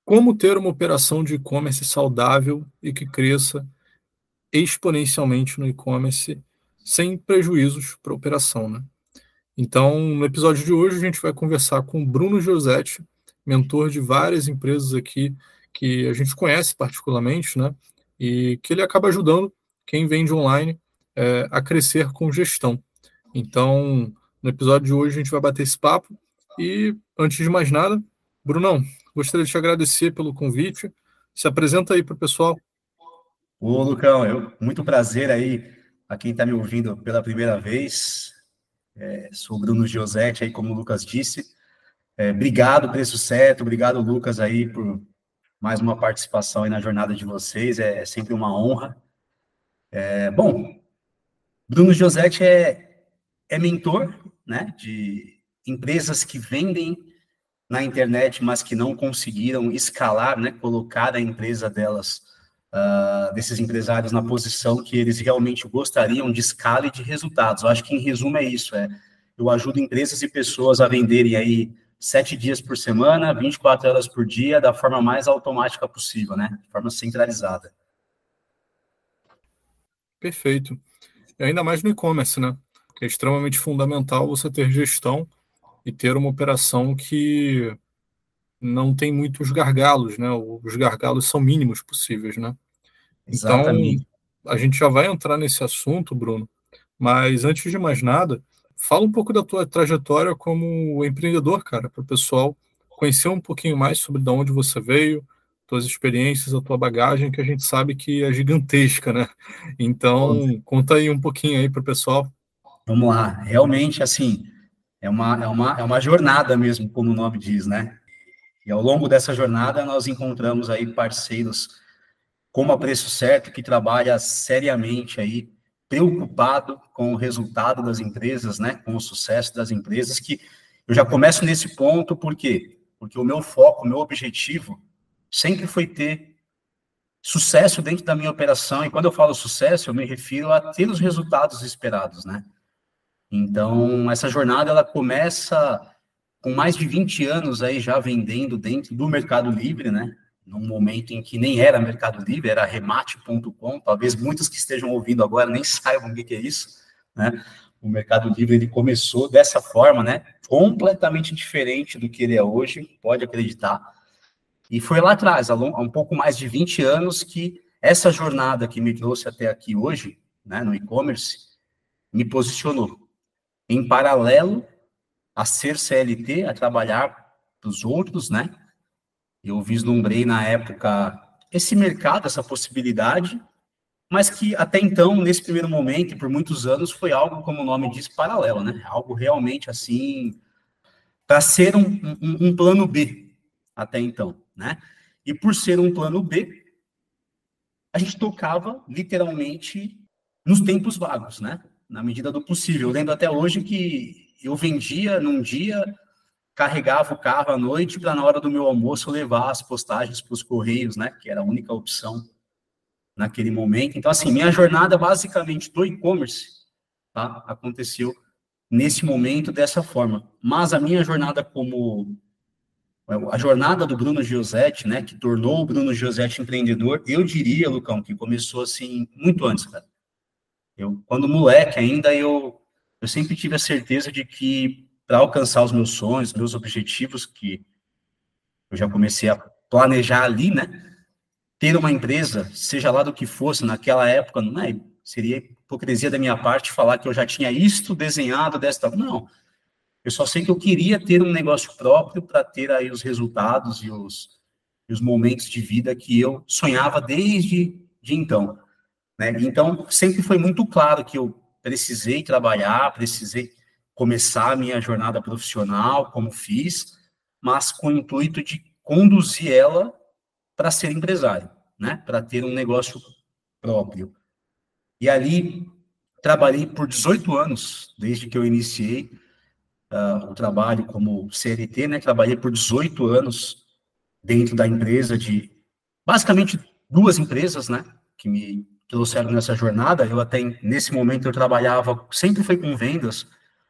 Como ter uma operação de e-commerce saudável e que cresça exponencialmente no e-commerce sem prejuízos para a operação, né? Então, no episódio de hoje, a gente vai conversar com o Bruno Giosetti, mentor de várias empresas aqui que a gente conhece particularmente, né? E que ele acaba ajudando quem vende online a crescer com gestão. Então, no episódio de hoje, a gente vai bater esse papo. E, antes de mais nada, Brunão, gostaria de te agradecer pelo convite. Se apresenta aí para o pessoal. Ô, Lucão, muito prazer aí a quem está me ouvindo pela primeira vez. Sou o Bruno Giosetti, aí, como o Lucas disse. Obrigado, Preço Certo, obrigado, Lucas, aí, por mais uma participação aí na jornada de vocês. É sempre uma honra. Bom, Bruno Giosetti é mentor, né, de empresas que vendem na internet, mas que não conseguiram escalar, né, colocar a empresa delas, desses empresários na posição que eles realmente gostariam de escala e de resultados. Eu acho que, em resumo, é isso. Eu ajudo empresas e pessoas a venderem aí 7 dias por semana, 24 horas por dia, da forma mais automática possível, né, de forma centralizada. Perfeito. E ainda mais no e-commerce, né? Que é extremamente fundamental você ter gestão e ter uma operação que não tem muitos gargalos, né? Os gargalos são mínimos possíveis, né? Então, Exatamente. a gente já vai entrar nesse assunto, Bruno, mas antes de mais nada, fala um pouco da tua trajetória como empreendedor, cara, para o pessoal conhecer um pouquinho mais sobre de onde você veio, tuas experiências, a tua bagagem, que a gente sabe que é gigantesca, né? Então, conta aí um pouquinho aí para o pessoal. Vamos lá. Realmente, assim, é uma jornada mesmo, como o nome diz, né? E ao longo dessa jornada, nós encontramos aí parceiros como a Preço Certo, que trabalha seriamente aí, preocupado com o resultado das empresas, né? Com o sucesso das empresas, que eu já começo nesse ponto, por quê? Porque o meu foco, o meu objetivo, sempre foi ter sucesso dentro da minha operação, e quando eu falo sucesso, eu me refiro a ter os resultados esperados, né? Então, essa jornada, ela começa com mais de 20 anos aí já vendendo dentro do Mercado Livre, né? Num momento em que nem era Mercado Livre, era remate.com. Talvez muitos que estejam ouvindo agora nem saibam o que é isso, né? O Mercado Livre, ele começou dessa forma, né? Completamente diferente do que ele é hoje, pode acreditar. E foi lá atrás, há um pouco mais de 20 anos, que essa jornada que me trouxe até aqui hoje, né, no e-commerce, me posicionou. Em paralelo a ser CLT, a trabalhar para os outros, né? Eu vislumbrei na época esse mercado, essa possibilidade, mas que até então, nesse primeiro momento e por muitos anos, foi algo, como o nome diz, paralelo, né? Algo realmente assim, para ser um plano B até então, né? E por ser um plano B, a gente tocava literalmente nos tempos vagos, né? Na medida do possível. Eu lembro até hoje que eu vendia num dia, carregava o carro à noite para, na hora do meu almoço, levar as postagens para os Correios, né? Que era a única opção naquele momento. Então, assim, minha jornada basicamente do e-commerce, tá, aconteceu nesse momento dessa forma. Mas a minha jornada a jornada do Bruno Giosetti, né, que tornou o Bruno Giosetti empreendedor, eu diria, Lucão, que começou assim muito antes, cara. Quando moleque ainda, eu sempre tive a certeza de que para alcançar os meus sonhos, meus objetivos, que eu já comecei a planejar ali, né? Ter uma empresa, seja lá do que fosse, naquela época, não é, seria hipocrisia da minha parte falar que eu já tinha isto desenhado desta. Não. Eu só sei que eu queria ter um negócio próprio para ter aí os resultados e os momentos de vida que eu sonhava desde de então, né? Então, sempre foi muito claro que eu precisei trabalhar, precisei começar a minha jornada profissional, como fiz, mas com o intuito de conduzir ela para ser empresário, né? Para ter um negócio próprio. E ali trabalhei por 18 anos, desde que eu iniciei o trabalho como CLT, né? Trabalhei por 18 anos dentro da empresa de, basicamente, duas empresas, né? Que me trouxeram nessa jornada. Eu até, nesse momento, eu trabalhava, sempre foi com vendas,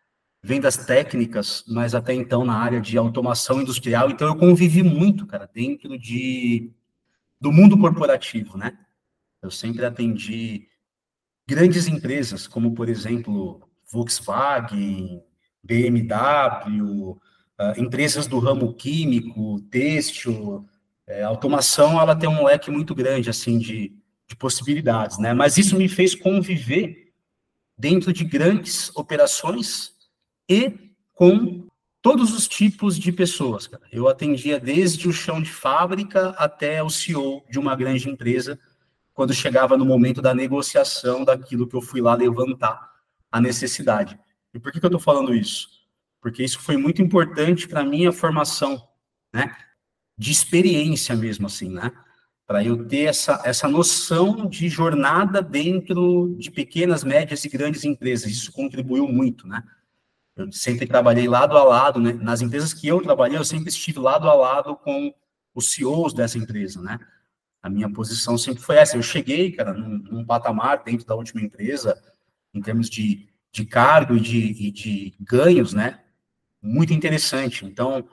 vendas técnicas, mas até então na área de automação industrial. Então, eu convivi muito, cara, dentro do mundo corporativo, né? Eu sempre atendi grandes empresas, como, por exemplo, Volkswagen, BMW, empresas do ramo químico, têxtil, automação, ela tem um leque muito grande, assim, de possibilidades, né? Mas isso me fez conviver dentro de grandes operações e com todos os tipos de pessoas, cara. Eu atendia desde o chão de fábrica até o CEO de uma grande empresa, quando chegava no momento da negociação daquilo que eu fui lá levantar a necessidade. E por que eu estou falando isso? Porque isso foi muito importante para a minha formação, né? De experiência mesmo, assim, né? Para eu ter essa noção de jornada dentro de pequenas, médias e grandes empresas. Isso contribuiu muito, né? Eu sempre trabalhei lado a lado, né? Nas empresas que eu trabalhei, eu sempre estive lado a lado com os CEOs dessa empresa, né? A minha posição sempre foi essa. Eu cheguei, cara, num patamar dentro da última empresa, em termos de cargo e de ganhos, né? Muito interessante. Então,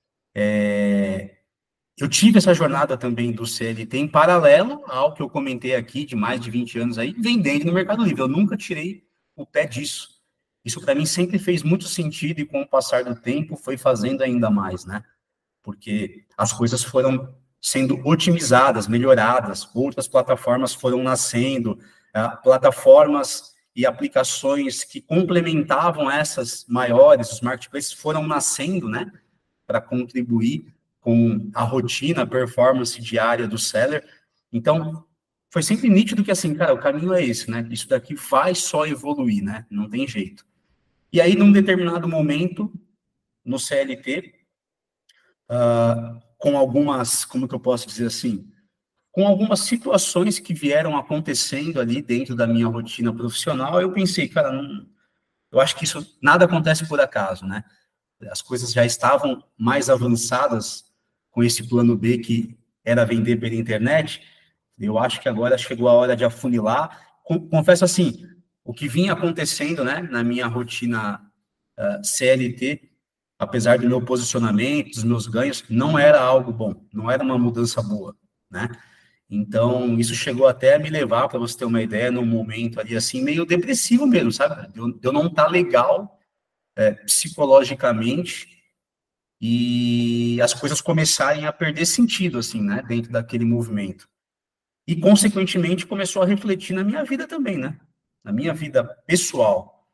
eu tive essa jornada também do CLT em paralelo ao que eu comentei aqui, de mais de 20 anos aí, vendendo no Mercado Livre. Eu nunca tirei o pé disso. Isso, para mim, sempre fez muito sentido e, com o passar do tempo, foi fazendo ainda mais, né? Porque as coisas foram sendo otimizadas, melhoradas, outras plataformas foram nascendo, plataformas e aplicações que complementavam essas maiores, os marketplaces foram nascendo, né, para contribuir com a rotina, a performance diária do seller. Então, foi sempre nítido que, assim, cara, o caminho é esse, né, isso daqui vai só evoluir, né, não tem jeito. E aí, num determinado momento, no CLT, com algumas, como que eu posso dizer assim, com algumas situações que vieram acontecendo ali dentro da minha rotina profissional, eu pensei, cara, não, eu acho que isso nada acontece por acaso, né? As coisas já estavam mais avançadas com esse plano B que era vender pela internet. Eu acho que agora chegou a hora de afunilar. Confesso assim, o que vinha acontecendo, né, na minha rotina CLT, apesar do meu posicionamento, dos meus ganhos, não era algo bom, não era uma mudança boa, né? Então, isso chegou até a me levar, para você ter uma ideia, num momento ali, assim, meio depressivo mesmo, sabe? De eu não estar legal psicologicamente e as coisas começarem a perder sentido, assim, né? Dentro daquele movimento. E, consequentemente, começou a refletir na minha vida também, né? Na minha vida pessoal.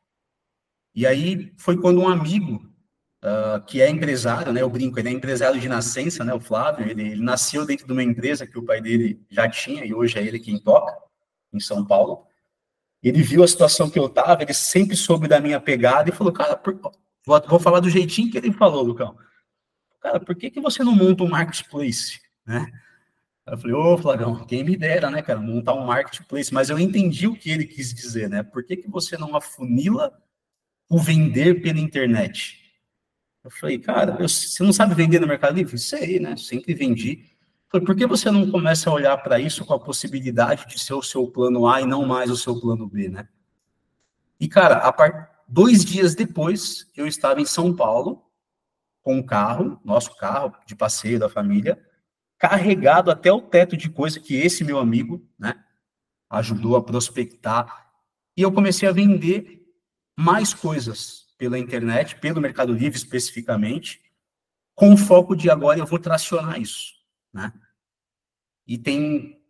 E aí, foi quando um amigo que é empresário, né? Eu brinco, ele é empresário de nascença, né? O Flávio, ele nasceu dentro de uma empresa que o pai dele já tinha e hoje é ele quem toca em São Paulo. Ele viu a situação que eu estava, ele sempre soube da minha pegada e falou, cara, vou falar do jeitinho que ele falou, Lucão. Cara, por que você não monta um marketplace, né? Eu falei, ô, Flagão, quem me dera, né, cara, montar um marketplace. Mas eu entendi o que ele quis dizer, né? Por que você não afunila o vender pela internet? Eu falei, cara, você não sabe vender no Mercado Livre? Sei, né? Sempre vendi. Eu falei, por que você não começa a olhar para isso com a possibilidade de ser o seu plano A e não mais o seu plano B, né? E, cara, 2 dias depois, eu estava em São Paulo, com um carro, nosso carro de passeio da família, carregado até o teto de coisa que esse meu amigo, né, ajudou a prospectar. E eu comecei a vender mais coisas pela internet, pelo Mercado Livre especificamente, com o foco de agora eu vou tracionar isso, né? E tem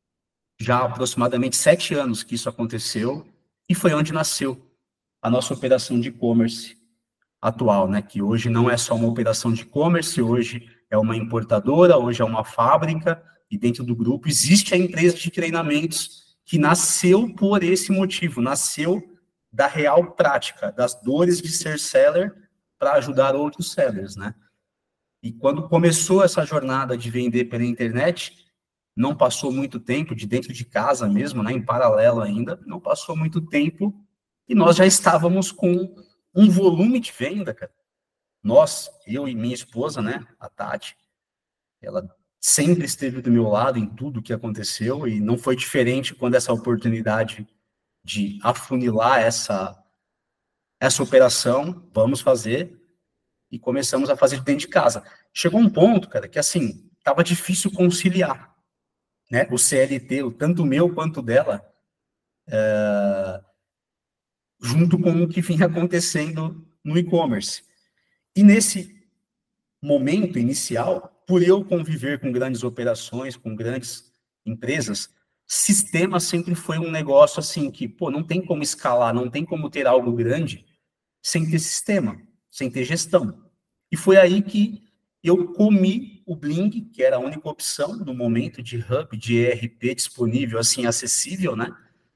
já aproximadamente 7 anos que isso aconteceu e foi onde nasceu a nossa operação de e-commerce atual, né? Que hoje não é só uma operação de e-commerce, hoje é uma importadora, hoje é uma fábrica e dentro do grupo existe a empresa de treinamentos que nasceu por esse motivo, nasceu da real prática, das dores de ser seller para ajudar outros sellers, né? E quando começou essa jornada de vender pela internet, não passou muito tempo, de dentro de casa mesmo, né, em paralelo ainda, não passou muito tempo e nós já estávamos com um volume de venda, cara. Nós, eu e minha esposa, né, a Tati, ela sempre esteve do meu lado em tudo que aconteceu e não foi diferente quando essa oportunidade de afunilar essa operação, vamos fazer, e começamos a fazer dentro de casa. Chegou um ponto, cara, que assim, estava difícil conciliar, né? O CLT, tanto o meu quanto dela, junto com o que vinha acontecendo no e-commerce. E nesse momento inicial, por eu conviver com grandes operações, com grandes empresas, sistema sempre foi um negócio assim que, pô, não tem como escalar, não tem como ter algo grande sem ter sistema, sem ter gestão. E foi aí que eu comi o Bling, que era a única opção no momento de hub, de ERP disponível, assim, acessível, né?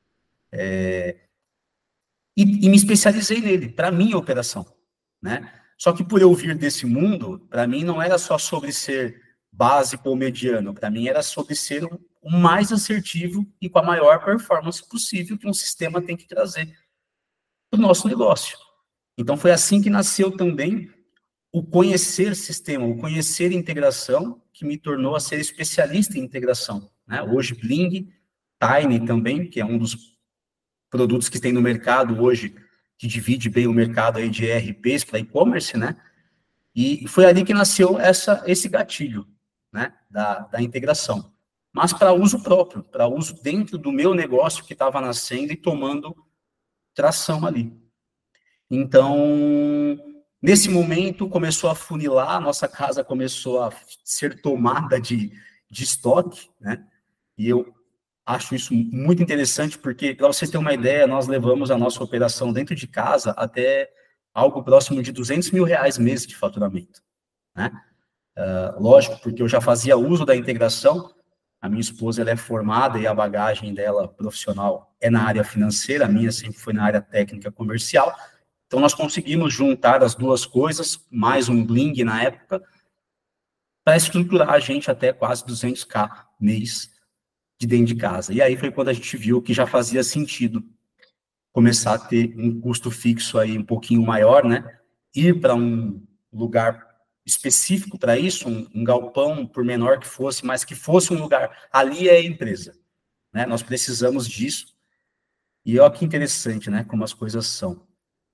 E me especializei nele, para minha operação, né? Só que por eu vir desse mundo, para mim não era só sobre ser básico ou mediano, para mim era sobre ser o mais assertivo e com a maior performance possível que um sistema tem que trazer para o nosso negócio. Então foi assim que nasceu também o conhecer sistema, o conhecer integração, que me tornou a ser especialista em integração, né? Hoje Bling, Tiny também, que é um dos produtos que tem no mercado hoje, que divide bem o mercado aí de ERPs para e-commerce, né? E foi ali que nasceu esse gatilho, né, da integração. Mas para uso próprio, para uso dentro do meu negócio que estava nascendo e tomando tração ali. Então, nesse momento, começou a funilar, a nossa casa começou a ser tomada de estoque, né? E eu acho isso muito interessante, porque, para vocês terem uma ideia, nós levamos a nossa operação dentro de casa até algo próximo de R$ 200 mil mês de faturamento, né? Lógico, porque eu já fazia uso da integração, a minha esposa ela é formada e a bagagem dela profissional é na área financeira, a minha sempre foi na área técnica comercial, então nós conseguimos juntar as duas coisas, mais um Bling na época, para estruturar a gente até quase 200K mês de dentro de casa. E aí foi quando a gente viu que já fazia sentido começar a ter um custo fixo aí um pouquinho maior, né? Ir para um lugar específico para isso, um galpão, por menor que fosse, mas que fosse um lugar, ali é a empresa, né? Nós precisamos disso. E olha que interessante, né? Como as coisas são.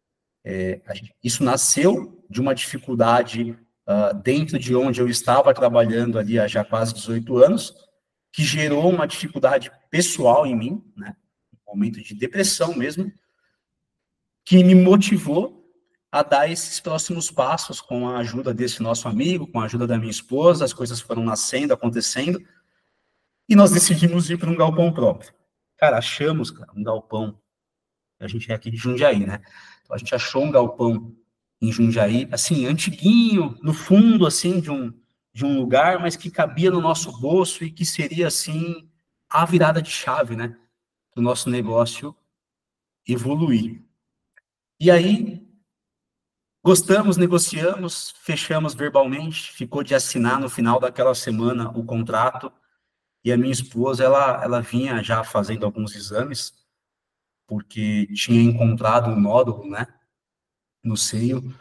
Isso nasceu de uma dificuldade dentro de onde eu estava trabalhando ali há já quase 18 anos, que gerou uma dificuldade pessoal em mim, né? Um momento de depressão mesmo, que me motivou a dar esses próximos passos com a ajuda desse nosso amigo, com a ajuda da minha esposa, as coisas foram nascendo, acontecendo, e nós decidimos ir para um galpão próprio. Cara, achamos um galpão, a gente é aqui de Jundiaí, né? Então, a gente achou um galpão em Jundiaí, assim, antiguinho, no fundo, assim, de um lugar, mas que cabia no nosso bolso e que seria, assim, a virada de chave, né? Do nosso negócio evoluir. E aí, gostamos, negociamos, fechamos verbalmente, ficou de assinar no final daquela semana o contrato, e a minha esposa, ela vinha já fazendo alguns exames, porque tinha encontrado um nódulo, né, no seio.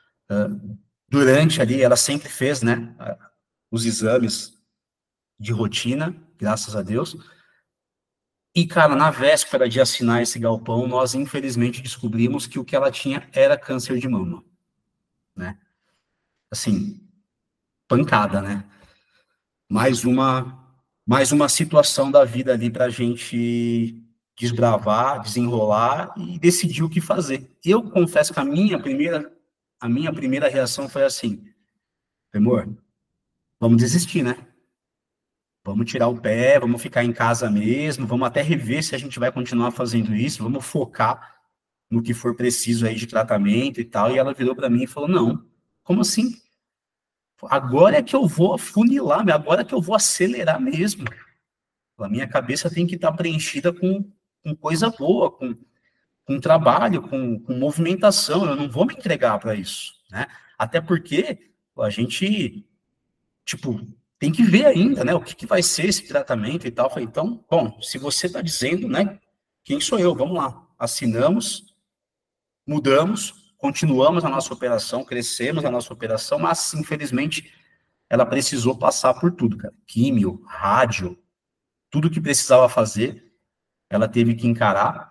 Durante ali, ela sempre fez, né, os exames de rotina, graças a Deus. E, cara, na véspera de assinar esse galpão, nós infelizmente descobrimos que o que ela tinha era câncer de mama, né? Assim, pancada, né? Mais uma situação da vida ali para a gente desbravar, desenrolar e decidir o que fazer. Eu confesso que a minha primeira reação foi assim: amor, vamos desistir, né? Vamos tirar o pé, vamos ficar em casa mesmo, vamos até rever se a gente vai continuar fazendo isso, vamos focar no que for preciso aí de tratamento e tal. E ela virou para mim e falou: não, como assim? Agora é que eu vou afunilar, agora é que eu vou acelerar mesmo. A minha cabeça tem que estar preenchida com coisa boa, com trabalho, com movimentação. Eu não vou me entregar para isso, né? Até porque a gente, tipo, tem que ver ainda, né? O que vai ser esse tratamento e tal. Falei, então, bom, se você está dizendo, né? Quem sou eu? Vamos lá. Assinamos, mudamos, continuamos a nossa operação, crescemos a nossa operação, mas, infelizmente, ela precisou passar por tudo, cara. Químio, rádio, tudo que precisava fazer, ela teve que encarar.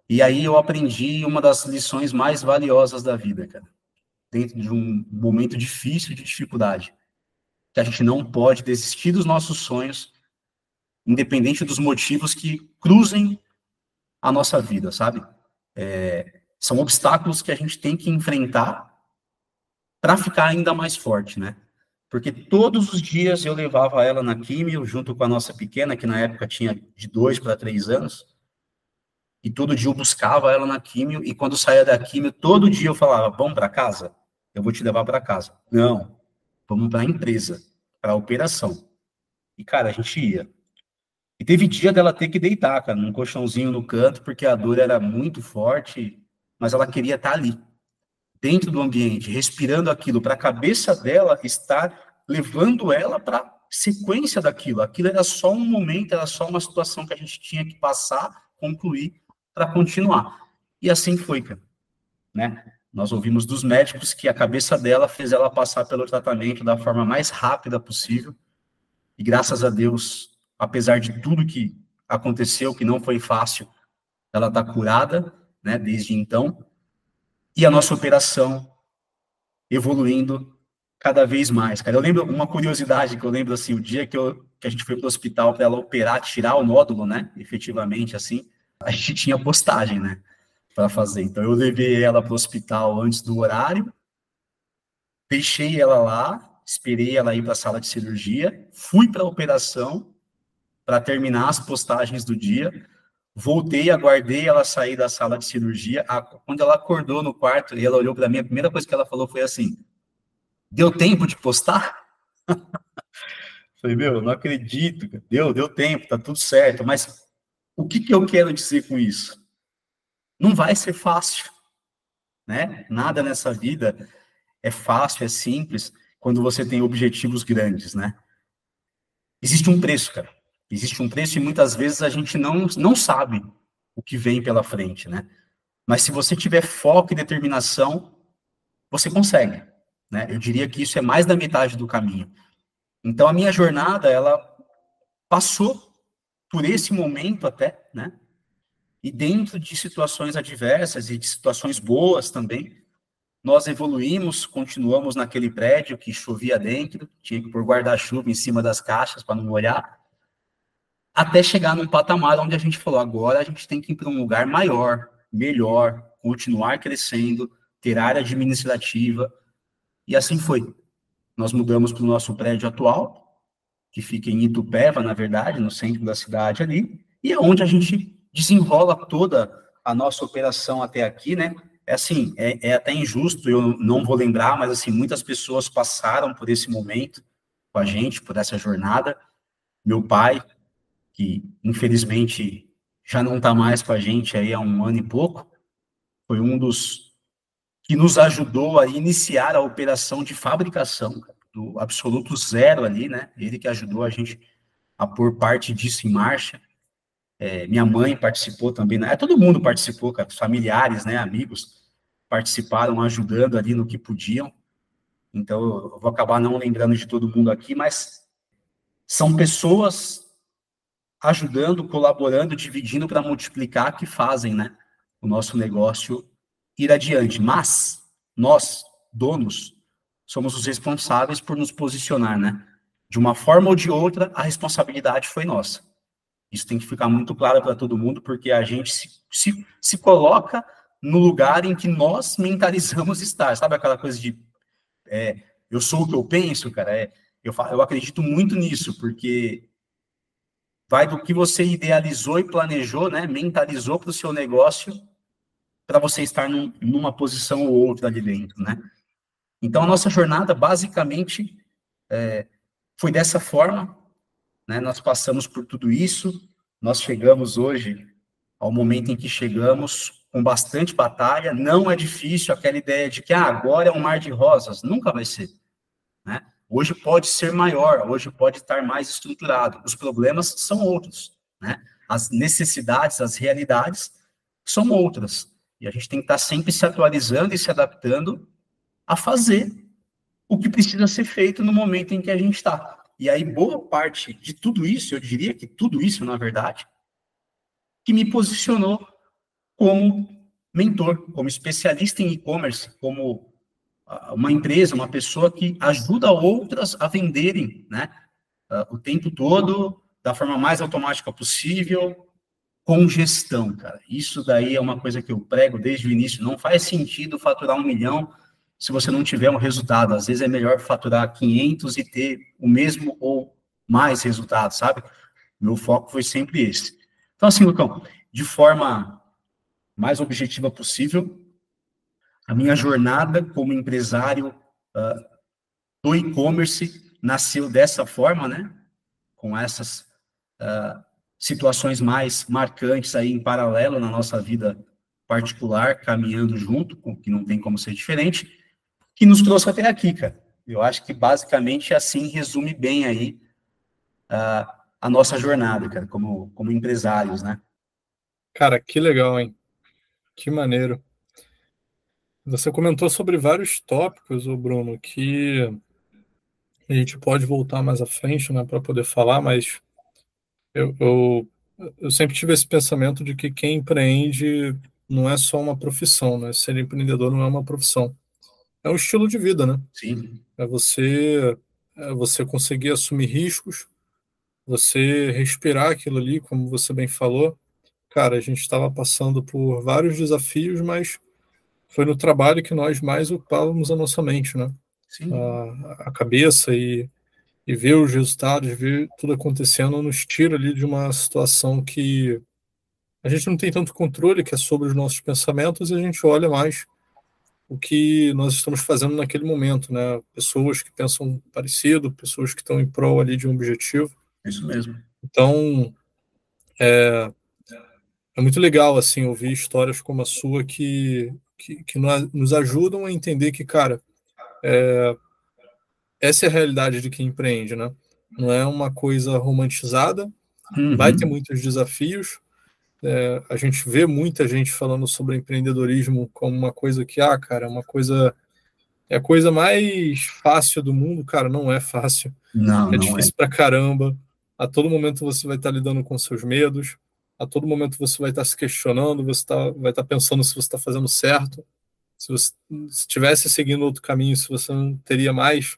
E aí eu aprendi uma das lições mais valiosas da vida, cara. Dentro de um momento difícil, de dificuldade. Que a gente não pode desistir dos nossos sonhos, independente dos motivos que cruzem a nossa vida, sabe? São obstáculos que a gente tem que enfrentar para ficar ainda mais forte, né? Porque todos os dias eu levava ela na químio, junto com a nossa pequena, que na época tinha de 2 para 3 anos, e todo dia eu buscava ela na químio, e quando saía da químio, todo dia eu falava, vamos para casa? Eu vou te levar para casa. Não, vamos para a empresa, para a operação. E, cara, a gente ia. E teve dia dela ter que deitar, cara, num colchãozinho no canto, porque a dor era muito forte, mas ela queria estar ali, dentro do ambiente, respirando aquilo, para a cabeça dela estar levando ela para a sequência daquilo. Aquilo era só um momento, era só uma situação que a gente tinha que passar, concluir, para continuar. E assim foi, cara, né? Nós ouvimos dos médicos que a cabeça dela fez ela passar pelo tratamento da forma mais rápida possível, e graças a Deus, apesar de tudo que aconteceu, que não foi fácil, ela está curada, né, desde então, e a nossa operação evoluindo cada vez mais, cara. Eu lembro uma curiosidade que eu lembro, assim, o dia que a gente foi para o hospital para ela operar, tirar o nódulo, né, efetivamente, assim, a gente tinha postagem, né, para fazer. Então, eu levei ela para o hospital antes do horário, deixei ela lá, esperei ela ir para a sala de cirurgia, fui para a operação para terminar as postagens do dia, voltei, aguardei ela sair da sala de cirurgia. Quando ela acordou no quarto e ela olhou para mim, a primeira coisa que ela falou foi assim: deu tempo de postar? Falei, meu, não acredito, cara. Deu tempo, tá tudo certo. Mas o que eu quero dizer com isso? Não vai ser fácil, né? Nada nessa vida é fácil, é simples, quando você tem objetivos grandes, né? Existe um preço, cara. Existe um preço e muitas vezes a gente não sabe o que vem pela frente, né? Mas se você tiver foco e determinação, você consegue, né? Eu diria que isso é mais da metade do caminho. Então, a minha jornada, ela passou por esse momento até, né? E dentro de situações adversas e de situações boas também, nós evoluímos, continuamos naquele prédio que chovia dentro, tinha que pôr guarda-chuva em cima das caixas para não molhar, até chegar num patamar onde a gente falou, agora a gente tem que ir para um lugar maior, melhor, continuar crescendo, ter área administrativa, e assim foi. Nós mudamos para o nosso prédio atual, que fica em Itupeva, na verdade, no centro da cidade ali, e é onde a gente desenrola toda a nossa operação até aqui, né? É assim, é até injusto, eu não vou lembrar, mas assim, muitas pessoas passaram por esse momento com a gente, por essa jornada. Meu pai, que infelizmente já não está mais com a gente aí há 1 ano e pouco, foi um dos que nos ajudou a iniciar a operação de fabricação, do absoluto zero ali, né? Ele que ajudou a gente a pôr parte disso em marcha. Minha mãe participou também, né? Todo mundo participou, cara, os familiares, né, amigos, participaram ajudando ali no que podiam. Então, eu vou acabar não lembrando de todo mundo aqui, mas são pessoas ajudando, colaborando, dividindo para multiplicar que fazem, né, o nosso negócio ir adiante. Mas nós, donos, somos os responsáveis por nos posicionar, né? De uma forma ou de outra, a responsabilidade foi nossa. Isso tem que ficar muito claro para todo mundo, porque a gente se coloca no lugar em que nós mentalizamos estar. Sabe aquela coisa de eu sou o que eu penso, cara? Eu acredito muito nisso, porque vai do que você idealizou e planejou, né? Mentalizou para o seu negócio, para você estar numa posição ou outra ali dentro, né? Então, a nossa jornada, basicamente, foi dessa forma, né? Nós passamos por tudo isso, nós chegamos hoje ao momento em que chegamos, com bastante batalha. Não é difícil aquela ideia de que agora é um mar de rosas. Nunca vai ser, né? Hoje pode ser maior, hoje pode estar mais estruturado. Os problemas são outros, né? As necessidades, as realidades são outras. E a gente tem que estar sempre se atualizando e se adaptando a fazer o que precisa ser feito no momento em que a gente está. E aí, boa parte de tudo isso, eu diria que tudo isso, na verdade, que me posicionou como mentor, como especialista em e-commerce, como uma empresa, uma pessoa que ajuda outras a venderem, né? O tempo todo, da forma mais automática possível, com gestão, cara. Isso daí é uma coisa que eu prego desde o início. Não faz sentido faturar 1 milhão se você não tiver um resultado. Às vezes é melhor faturar 500 e ter o mesmo ou mais resultado, sabe? Meu foco foi sempre esse. Então, assim, Lucão, de forma mais objetiva possível, a minha jornada como empresário do e-commerce nasceu dessa forma, né? Com essas situações mais marcantes aí em paralelo na nossa vida particular, caminhando junto, que não tem como ser diferente, que nos trouxe até aqui, cara. Eu acho que basicamente assim resume bem aí a nossa jornada, cara, como empresários, né? Cara, que legal, hein? Que maneiro. Você comentou sobre vários tópicos, ô Bruno, que a gente pode voltar mais à frente, né, para poder falar, mas eu, eu, eu sempre tive esse pensamento de que quem empreende não é só uma profissão, né? Ser empreendedor não é uma profissão. É um estilo de vida, né? Sim, É você conseguir assumir riscos, você respirar aquilo ali, como você bem falou. Cara, a gente estava passando por vários desafios, mas foi no trabalho que nós mais ocupávamos a nossa mente, né? sim, A cabeça e ver os resultados, ver tudo acontecendo, nos tira ali de uma situação que a gente não tem tanto controle, que é sobre os nossos pensamentos, e a gente olha mais o que nós estamos fazendo naquele momento, né? Pessoas que pensam parecido, pessoas que estão em prol ali de um objetivo. isso mesmo. Então, é muito legal, assim, ouvir histórias como a sua que nos ajudam a entender que, cara, essa é a realidade de quem empreende, né? Não é uma coisa romantizada, vai ter Uhum. muitos desafios. A gente vê muita gente falando sobre empreendedorismo como uma coisa que, cara, é a coisa mais fácil do mundo. Cara, não é fácil. Não, É não é. difícil pra caramba. A todo momento você vai estar lidando com seus medos. A todo momento você vai estar se questionando, vai estar pensando se você está fazendo certo. Se você estivesse seguindo outro caminho, se você não teria mais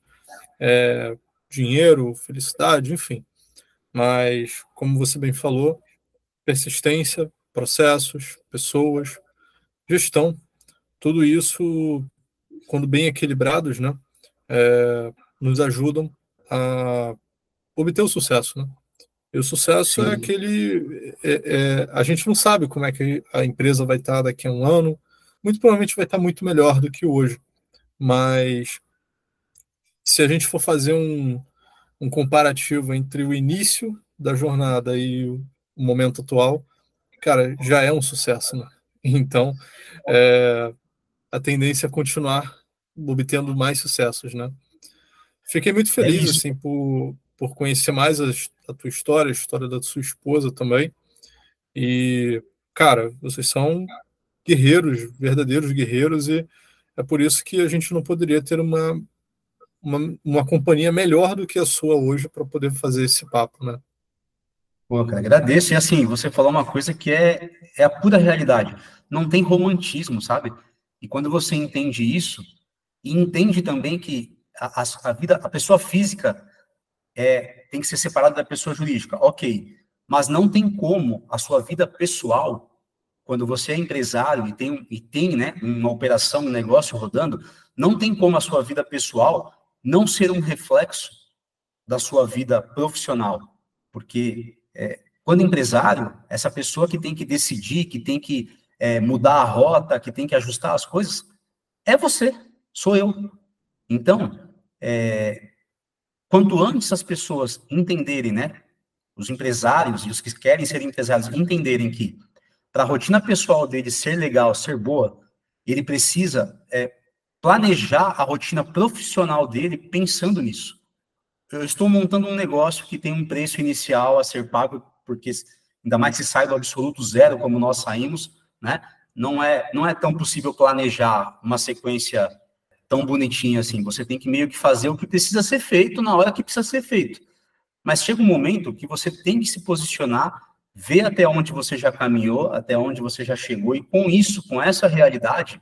dinheiro, felicidade, enfim. Mas, como você bem falou, persistência, processos, pessoas, gestão, tudo isso, quando bem equilibrados, né, nos ajudam a obter o sucesso, né? E o sucesso é Sim. aquele. A gente não sabe como é que a empresa vai estar daqui a um ano. Muito provavelmente vai estar muito melhor do que hoje. Mas se a gente for fazer um comparativo entre o início da jornada e o momento atual, cara, já é um sucesso, né? Então, a tendência é continuar obtendo mais sucessos, né? Fiquei muito É feliz, isso. assim, por conhecer mais a tua história, a história da sua esposa também. E, cara, vocês são guerreiros, verdadeiros guerreiros, e é por isso que a gente não poderia ter uma companhia melhor do que a sua hoje para poder fazer esse papo, né? Pô, cara, agradeço. E assim, você falou uma coisa que é a pura realidade. Não tem romantismo, sabe? E quando você entende isso, e entende também que a vida, a pessoa física tem que ser separada da pessoa jurídica, ok. Mas não tem como a sua vida pessoal, quando você é empresário e tem, né, uma operação, um negócio rodando, não tem como a sua vida pessoal não ser um reflexo da sua vida profissional. Porque quando empresário, essa pessoa que tem que decidir, que tem que mudar a rota, que tem que ajustar as coisas, é você, sou eu. Então, quanto antes as pessoas entenderem, né, os empresários e os que querem ser empresários entenderem que para a rotina pessoal dele ser legal, ser boa, ele precisa planejar a rotina profissional dele pensando nisso. Eu estou montando um negócio que tem um preço inicial a ser pago, porque ainda mais se sai do absoluto zero, como nós saímos, né? Não é tão possível planejar uma sequência tão bonitinha assim. Você tem que meio que fazer o que precisa ser feito na hora que precisa ser feito. Mas chega um momento que você tem que se posicionar ver até onde você já caminhou, até onde você já chegou, e com isso, com essa realidade,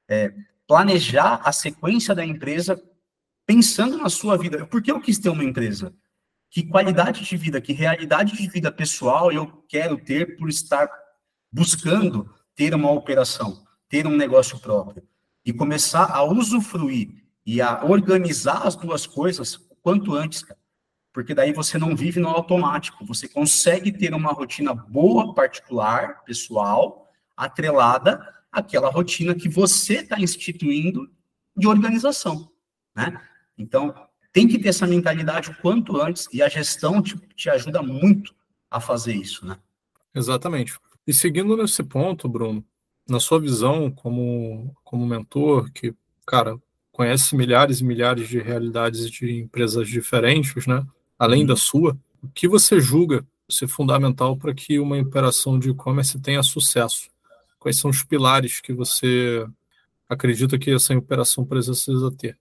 planejar a sequência da empresa pensando na sua vida. Por que eu quis ter uma empresa? Que qualidade de vida, que realidade de vida pessoal eu quero ter por estar buscando ter uma operação, ter um negócio próprio, e começar a usufruir e a organizar as duas coisas o quanto antes, cara. Porque daí você não vive no automático, você consegue ter uma rotina boa, particular, pessoal, atrelada àquela rotina que você está instituindo de organização, né? Então, tem que ter essa mentalidade o quanto antes, e a gestão te ajuda muito a fazer isso, né? Exatamente. E seguindo nesse ponto, Bruno, na sua visão como mentor, que, cara, conhece milhares e milhares de realidades de empresas diferentes, né? Além da sua, o que você julga ser fundamental para que uma operação de e-commerce tenha sucesso? Quais são os pilares que você acredita que essa operação precisa ter?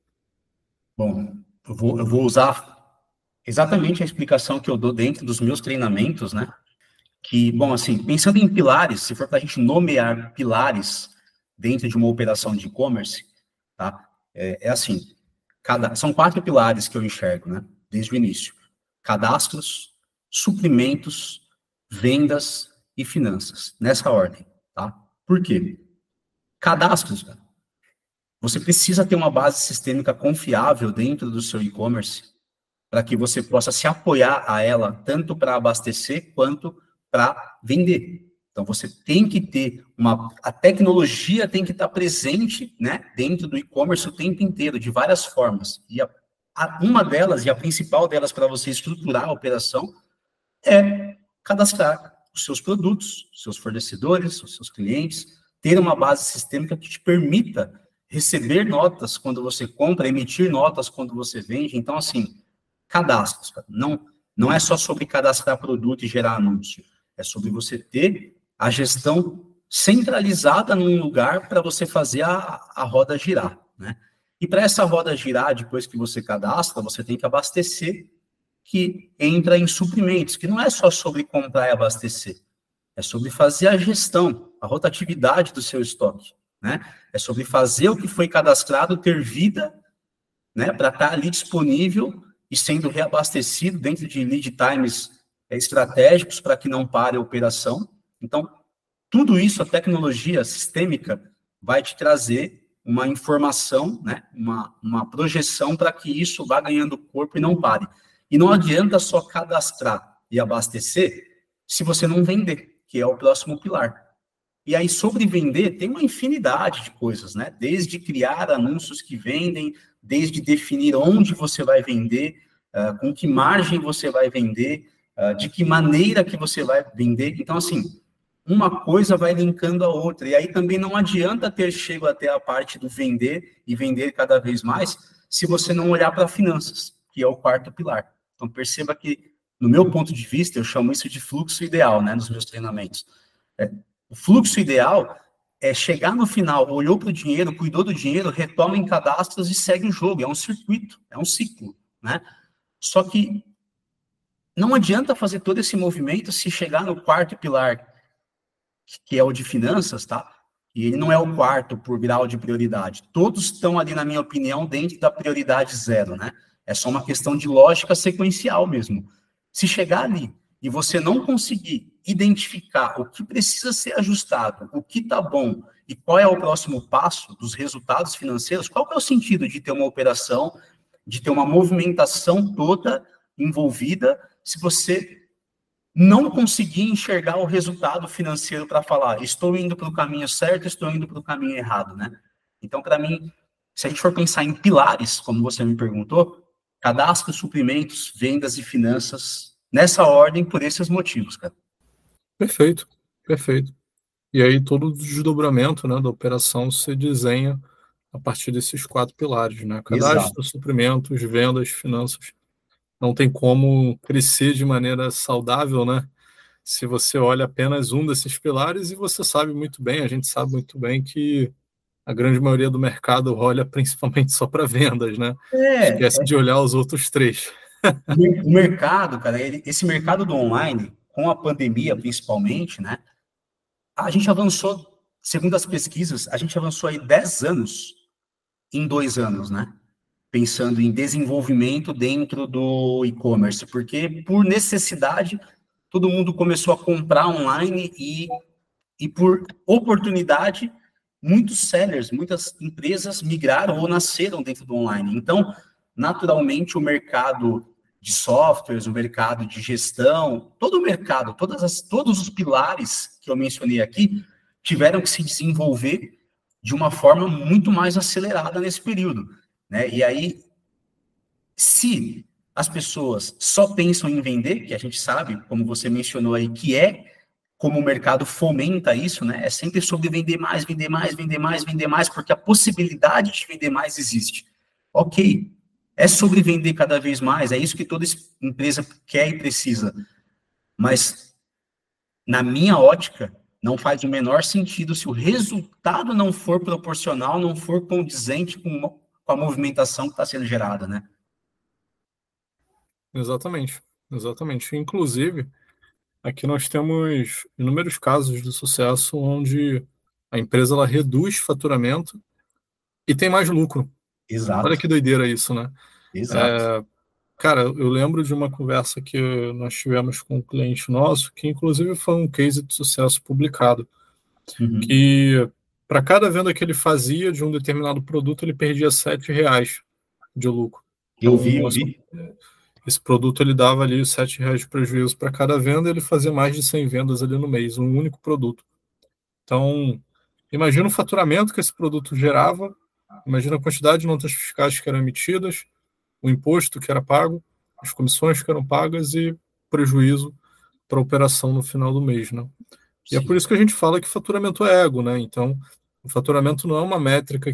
Bom, eu vou usar exatamente a explicação que eu dou dentro dos meus treinamentos, né? Que, bom, assim, pensando em pilares, se for para a gente nomear pilares dentro de uma operação de e-commerce, tá? Assim, são 4 pilares que eu enxergo, né? Desde o início: cadastros, suprimentos, vendas e finanças. Nessa ordem, tá? Por quê? Cadastros, cara. Você precisa ter uma base sistêmica confiável dentro do seu e-commerce para que você possa se apoiar a ela tanto para abastecer quanto para vender. Então você tem que ter a tecnologia tem que estar presente, né, dentro do e-commerce o tempo inteiro, de várias formas. E uma delas, e a principal delas para você estruturar a operação, é cadastrar os seus produtos, os seus fornecedores, os seus clientes, ter uma base sistêmica que te permita receber notas quando você compra, emitir notas quando você vende. Então, assim, cadastros, não é só sobre cadastrar produto e gerar anúncio, é sobre você ter a gestão centralizada num lugar para você fazer a roda girar, né? E para essa roda girar, depois que você cadastra, você tem que abastecer, que entra em suprimentos, que não é só sobre comprar e abastecer, é sobre fazer a gestão, a rotatividade do seu estoque, né? É sobre fazer o que foi cadastrado ter vida, né, para estar ali disponível e sendo reabastecido dentro de lead times estratégicos para que não pare a operação. Então, tudo isso, a tecnologia sistêmica vai te trazer uma informação, né, uma projeção para que isso vá ganhando corpo e não pare. E não adianta só cadastrar e abastecer se você não vender, que é o próximo pilar. E aí, sobre vender, tem uma infinidade de coisas, né? Desde criar anúncios que vendem, desde definir onde você vai vender, com que margem você vai vender, de que maneira que você vai vender. Então, assim, uma coisa vai linkando a outra. E aí também não adianta ter chego até a parte do vender e vender cada vez mais se você não olhar para finanças, que é o 4º pilar. Então, perceba que, no meu ponto de vista, eu chamo isso de fluxo ideal, né, nos meus treinamentos. O fluxo ideal é chegar no final, olhou para o dinheiro, cuidou do dinheiro, retoma em cadastros e segue o jogo. É um circuito, é um ciclo, né? Só que não adianta fazer todo esse movimento se chegar no 4º pilar, que é o de finanças, tá? E ele não é o 4º por grau de prioridade. Todos estão ali, na minha opinião, dentro da prioridade 0, né? É só uma questão de lógica sequencial mesmo. Se chegar ali e você não conseguir identificar o que precisa ser ajustado, o que está bom e qual é o próximo passo dos resultados financeiros, qual é o sentido de ter uma operação, de ter uma movimentação toda envolvida, se você não conseguir enxergar o resultado financeiro para falar, estou indo para o caminho certo, estou indo para o caminho errado, né? Então, para mim, se a gente for pensar em pilares, como você me perguntou, cadastro, suprimentos, vendas e finanças, nessa ordem, por esses motivos, cara. Perfeito, perfeito. E aí todo o desdobramento, né, da operação se desenha a partir desses 4 pilares, né? Cadastro, Exato. suprimentos, vendas, finanças. Não tem como crescer de maneira saudável, né? Se você olha apenas um desses pilares, e você sabe muito bem, a gente sabe muito bem que a grande maioria do mercado olha principalmente só para vendas, né? Esquece de olhar os outros 3. O mercado, cara, esse mercado do online, com a pandemia, principalmente, né, a gente avançou, segundo as pesquisas, a gente avançou aí 10 anos em 2 anos, né? Pensando em desenvolvimento dentro do e-commerce, porque por necessidade todo mundo começou a comprar online e por oportunidade muitos sellers, muitas empresas migraram ou nasceram dentro do online. Então, naturalmente, o mercado de softwares, o mercado de gestão, todo o mercado, todos os pilares que eu mencionei aqui tiveram que se desenvolver de uma forma muito mais acelerada nesse período, né? E aí, se as pessoas só pensam em vender, que a gente sabe, como você mencionou aí, que é como o mercado fomenta isso, né? É sempre sobre vender mais, vender mais, vender mais, vender mais, porque a possibilidade de vender mais existe. Ok, é sobre vender cada vez mais, é isso que toda empresa quer e precisa. Mas, na minha ótica, não faz o menor sentido se o resultado não for proporcional, não for condizente com a movimentação que está sendo gerada, né? Exatamente, exatamente. Inclusive, aqui nós temos inúmeros casos de sucesso onde a empresa ela reduz faturamento e tem mais lucro. Olha Exato, que doideira isso, né? exato. Cara, eu lembro de uma conversa que nós tivemos com um cliente nosso, que inclusive foi um case de sucesso publicado, Uhum. que para cada venda que ele fazia de um determinado produto, ele perdia R$ 7 de lucro. Então, Eu vi. esse produto ele dava ali R$ 7 de prejuízo para cada venda, e ele fazia mais de 100 vendas ali no mês, um único produto. Então, imagina o faturamento que esse produto gerava, imagina a quantidade de notas fiscais que eram emitidas, o imposto que era pago, as comissões que eram pagas e prejuízo para a operação no final do mês, né? E é por Sim. isso que a gente fala que faturamento é ego, né? Então, o faturamento não é uma métrica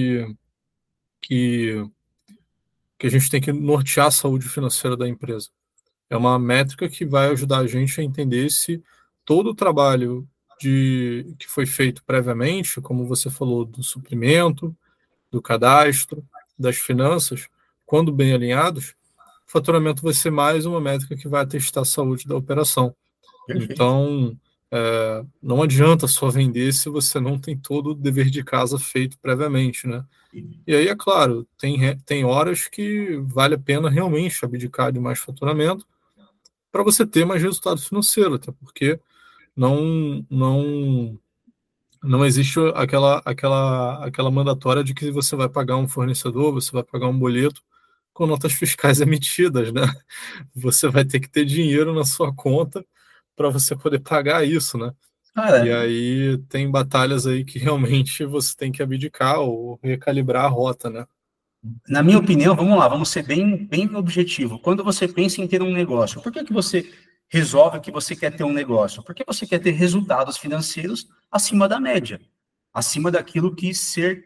que, que a gente tem que nortear a saúde financeira da empresa. É uma métrica que vai ajudar a gente a entender se todo o trabalho que foi feito previamente, como você falou, do suprimento, do cadastro, das finanças, quando bem alinhados, o faturamento vai ser mais uma métrica que vai atestar a saúde da operação. Perfeito. Então, não adianta só vender se você não tem todo o dever de casa feito previamente, né? E aí, é claro, tem horas que vale a pena realmente abdicar de mais faturamento para você ter mais resultado financeiro, até porque não, não, não existe aquela mandatória de que você vai pagar um fornecedor, você vai pagar um boleto com notas fiscais emitidas, né? Você vai ter que ter dinheiro na sua conta para você poder pagar isso, né? E Cara, aí tem batalhas aí que realmente você tem que abdicar ou recalibrar a rota, né? na minha opinião, vamos lá, vamos ser bem objetivo. Quando você pensa em ter um negócio, por que que você resolve que você quer ter um negócio? Porque você quer ter resultados financeiros acima da média, acima daquilo que ser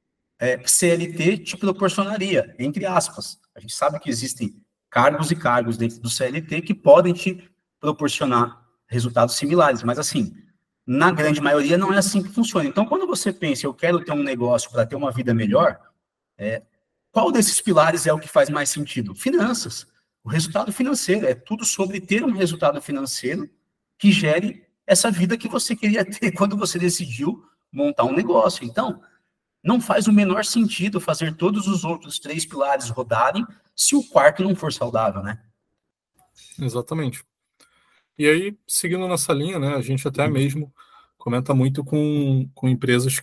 CLT te proporcionaria, entre aspas. A gente sabe que existem cargos e cargos dentro do CLT que podem te proporcionar resultados similares, mas assim, na grande maioria não é assim que funciona. Então, quando você pensa, eu quero ter um negócio para ter uma vida melhor, qual desses pilares é o que faz mais sentido? Finanças. O resultado financeiro é tudo sobre ter um resultado financeiro que gere essa vida que você queria ter quando você decidiu montar um negócio. Então, não faz o menor sentido fazer todos os outros 3 pilares rodarem se o quarto não for saudável, né? Exatamente. E aí, seguindo nessa linha, né, a gente até mesmo comenta muito com empresas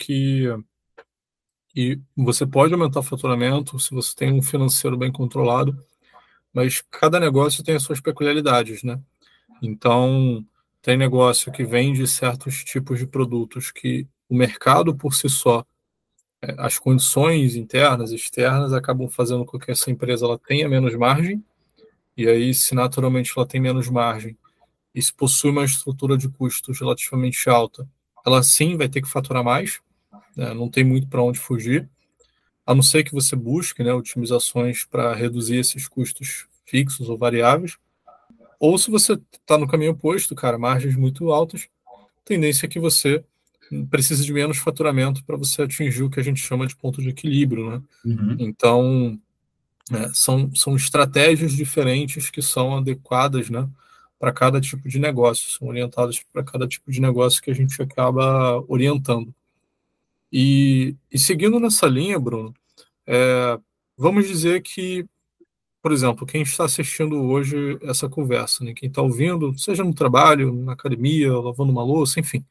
que você pode aumentar o faturamento se você tem um financeiro bem controlado, mas cada negócio tem as suas peculiaridades, né? Então, tem negócio que vende certos tipos de produtos que o mercado por si só, as condições internas e externas acabam fazendo com que essa empresa ela tenha menos margem, e aí, se naturalmente ela tem menos margem, e se possui uma estrutura de custos relativamente alta, ela sim vai ter que faturar mais, né? Não tem muito para onde fugir, a não ser que você busque, né, otimizações para reduzir esses custos fixos ou variáveis, ou se você está no caminho oposto, cara, margens muito altas, tendência é que você precise de menos faturamento para você atingir o que a gente chama de ponto de equilíbrio, né? Uhum. Então, são estratégias diferentes que são adequadas, né, para cada tipo de negócio, são orientadas para cada tipo de negócio que a gente acaba orientando. E seguindo nessa linha, Bruno, vamos dizer que, por exemplo, quem está assistindo hoje essa conversa, né, quem está ouvindo, seja no trabalho, na academia, lavando uma louça, enfim,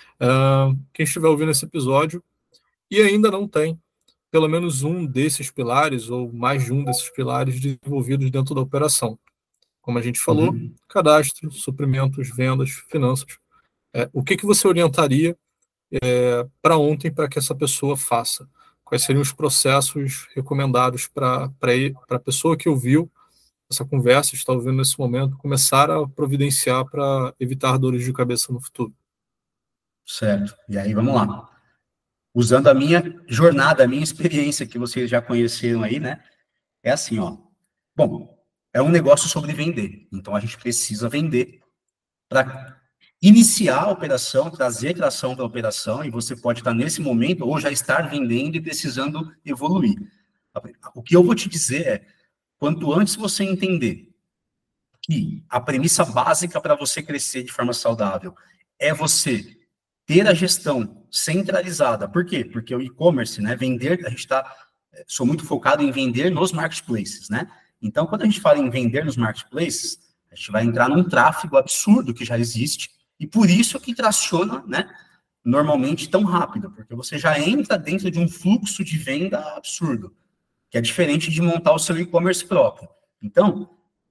quem estiver ouvindo esse episódio e ainda não tem pelo menos um desses pilares, ou mais de um desses pilares desenvolvidos dentro da operação. Como a gente falou, cadastro, suprimentos, vendas, finanças. O que você orientaria para ontem para que essa pessoa faça? Quais seriam os processos recomendados para a pessoa que ouviu essa conversa, está ouvindo nesse momento, começar a providenciar para evitar dores de cabeça no futuro? Certo. E aí, vamos lá. Usando a minha jornada, a minha experiência, que vocês já conheceram aí, né? É assim, ó. Bom, é um negócio sobre vender. Então, a gente precisa vender para iniciar a operação, trazer tração para a operação, e você pode estar nesse momento ou já estar vendendo e precisando evoluir. O que eu vou te dizer é, quanto antes você entender que a premissa básica para você crescer de forma saudável é você ter a gestão centralizada. Por quê? Porque o e-commerce, né, vender, a gente sou muito focado em vender nos marketplaces, né? Então, quando a gente fala em vender nos marketplaces, a gente vai entrar num tráfego absurdo que já existe, e por isso que traciona, né, normalmente tão rápido, porque você já entra dentro de um fluxo de venda absurdo, que é diferente de montar o seu e-commerce próprio. Então,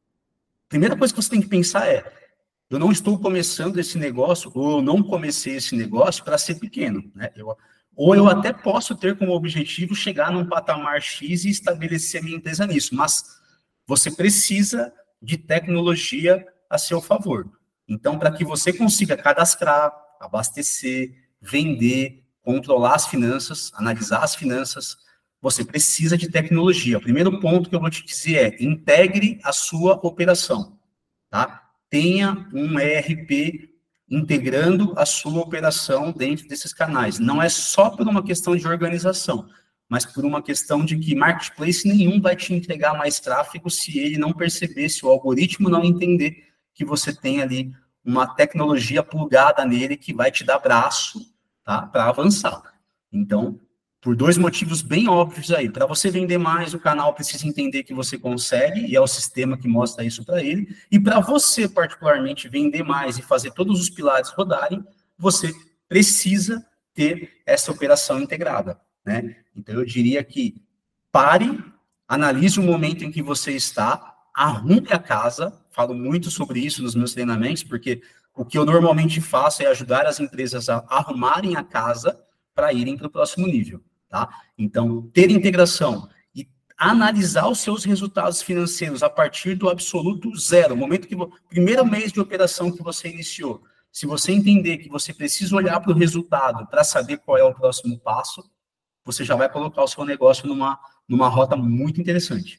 a primeira coisa que você tem que pensar é, eu não estou começando esse negócio, ou eu não comecei esse negócio para ser pequeno, né? Ou eu até posso ter como objetivo chegar num patamar X e estabelecer minha empresa nisso, mas você precisa de tecnologia a seu favor. Então, para que você consiga cadastrar, abastecer, vender, controlar as finanças, analisar as finanças, você precisa de tecnologia. O primeiro ponto que eu vou te dizer é, integre a sua operação, tá? Tenha um ERP integrando a sua operação dentro desses canais. Não é só por uma questão de organização, mas por uma questão de que marketplace nenhum vai te entregar mais tráfego se ele não perceber, se o algoritmo não entender que você tem ali uma tecnologia plugada nele que vai te dar braço, tá, para avançar. Então, por dois motivos bem óbvios aí. Para você vender mais, o canal precisa entender que você consegue, e é o sistema que mostra isso para ele. E para você, particularmente, vender mais e fazer todos os pilares rodarem, você precisa ter essa operação integrada, né? Então, eu diria que pare, analise o momento em que você está, arrume a casa. Falo muito sobre isso nos meus treinamentos, porque o que eu normalmente faço é ajudar as empresas a arrumarem a casa para irem para o próximo nível. Tá? Então, ter integração e analisar os seus resultados financeiros a partir do absoluto zero, o momento que primeiro mês de operação que você iniciou, se você entender que você precisa olhar para o resultado para saber qual é o próximo passo, você já vai colocar o seu negócio numa rota muito interessante.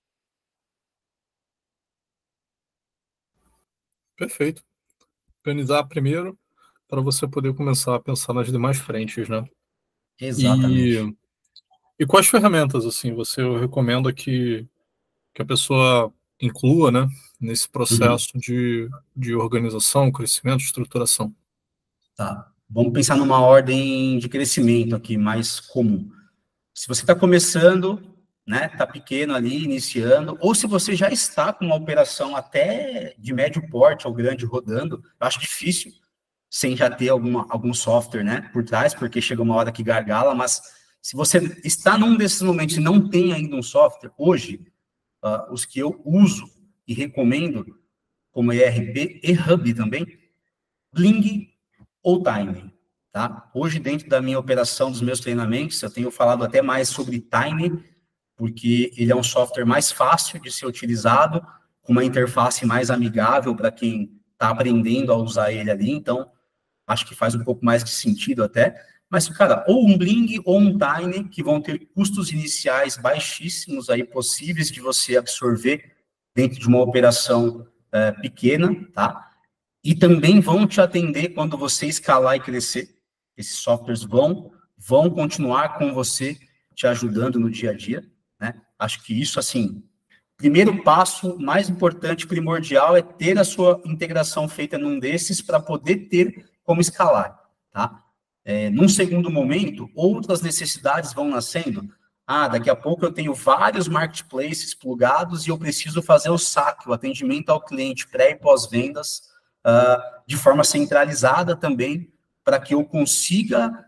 Perfeito. Organizar primeiro para você poder começar a pensar nas demais frentes, né? Exatamente. E quais ferramentas, assim, você recomenda que a pessoa inclua, né, nesse processo de organização, crescimento, estruturação? Tá. Vamos pensar numa ordem de crescimento aqui, mais comum. Se você está começando, né, está pequeno ali, iniciando, ou se você já está com uma operação até de médio porte ou grande rodando, eu acho difícil, sem já ter algum software, né, por trás, porque chega uma hora que gargala, mas se você está num desses momentos e não tem ainda um software, hoje, os que eu uso e recomendo, como ERP e Hub também, Bling ou Time, tá? Hoje, dentro da minha operação, dos meus treinamentos, eu tenho falado até mais sobre Time, porque ele é um software mais fácil de ser utilizado, com uma interface mais amigável para quem está aprendendo a usar ele ali, então, acho que faz um pouco mais de sentido até. Mas, cara, ou um Bling ou um Tiny, que vão ter custos iniciais baixíssimos aí, possíveis de você absorver dentro de uma operação pequena, tá? E também vão te atender quando você escalar e crescer. Esses softwares vão continuar com você, te ajudando no dia a dia, né? Acho que isso, assim, primeiro passo mais importante, primordial, é ter a sua integração feita num desses para poder ter como escalar, tá? Num segundo momento, outras necessidades vão nascendo. Daqui a pouco eu tenho vários marketplaces plugados e eu preciso fazer o saque, o atendimento ao cliente pré e pós-vendas, de forma centralizada também, para que eu consiga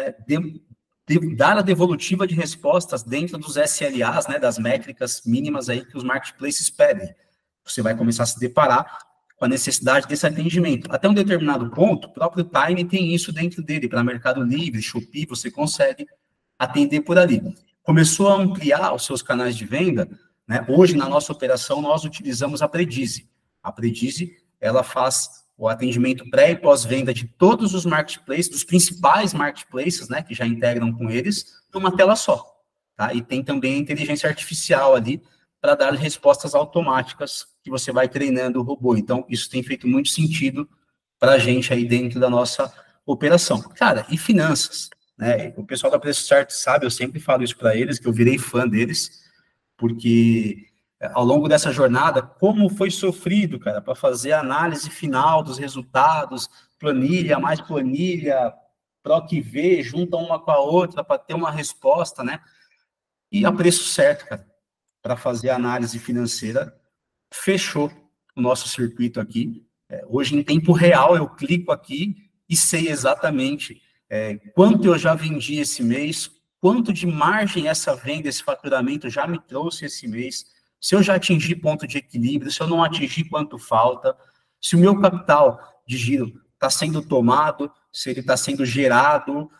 dar a devolutiva de respostas dentro dos SLAs, né, das métricas mínimas aí que os marketplaces pedem. Você vai começar a se deparar com a necessidade desse atendimento. Até um determinado ponto, o próprio Time tem isso dentro dele. Para Mercado Livre, Shopee, você consegue atender por ali. Começou a ampliar os seus canais de venda, né? Hoje, na nossa operação, nós utilizamos a Predize. A Predize, ela faz o atendimento pré e pós-venda de todos os marketplaces, dos principais marketplaces, né, que já integram com eles, numa tela só, tá? E tem também a inteligência artificial ali para dar respostas automáticas que você vai treinando o robô. Então, isso tem feito muito sentido para a gente aí dentro da nossa operação. Cara, e finanças, né? O pessoal da Preço Certo sabe, eu sempre falo isso para eles, que eu virei fã deles, porque ao longo dessa jornada, como foi sofrido, cara, para fazer a análise final dos resultados, planilha, mais planilha, PROC V, junta uma com a outra para ter uma resposta, né? E a Preço Certo, cara, para fazer a análise financeira, fechou o nosso circuito aqui. Hoje, em tempo real, eu clico aqui e sei exatamente quanto eu já vendi esse mês, quanto de margem essa venda, esse faturamento já me trouxe esse mês, se eu já atingi ponto de equilíbrio, se eu não atingi, quanto falta, se o meu capital de giro está sendo tomado, se ele está sendo gerado,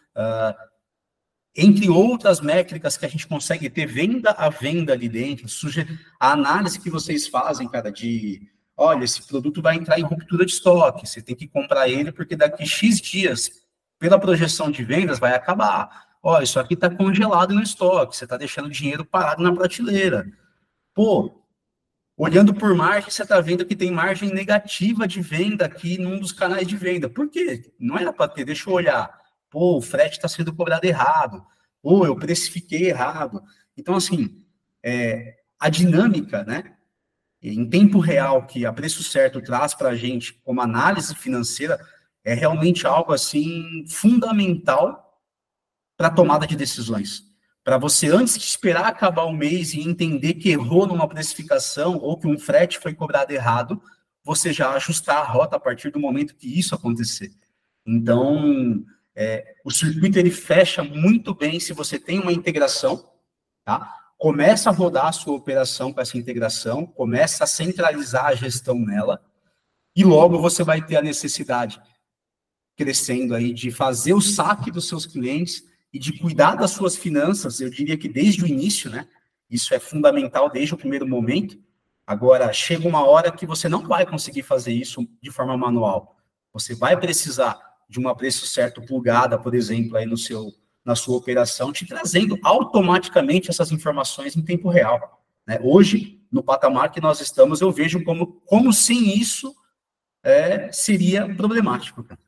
entre outras métricas que a gente consegue ter venda a venda ali dentro, a análise que vocês fazem, cara, olha, esse produto vai entrar em ruptura de estoque, você tem que comprar ele porque daqui X dias, pela projeção de vendas, vai acabar. Olha, isso aqui está congelado no estoque, você está deixando dinheiro parado na prateleira. Pô, olhando por margem, você está vendo que tem margem negativa de venda aqui num dos canais de venda. Por quê? Não era para ter, deixa eu olhar. Pô, o frete está sendo cobrado errado. Pô, eu precifiquei errado. Então, assim, a dinâmica, né, em tempo real, que a Preço Certo traz para a gente como análise financeira, é realmente algo, assim, fundamental para a tomada de decisões. Para você, antes de esperar acabar o mês e entender que errou numa precificação ou que um frete foi cobrado errado, você já ajustar a rota a partir do momento que isso acontecer. Então, o circuito ele fecha muito bem se você tem uma integração, tá? Começa a rodar a sua operação com essa integração, começa a centralizar a gestão nela, e logo você vai ter a necessidade crescendo aí de fazer o saque dos seus clientes e de cuidar das suas finanças, eu diria que desde o início, né? Isso é fundamental desde o primeiro momento. Agora, chega uma hora que você não vai conseguir fazer isso de forma manual. Você vai precisar de uma Preço Certo plugada, por exemplo, aí na sua operação, te trazendo automaticamente essas informações em tempo real, né? Hoje, no patamar que nós estamos, eu vejo como sem isso seria problemático, cara.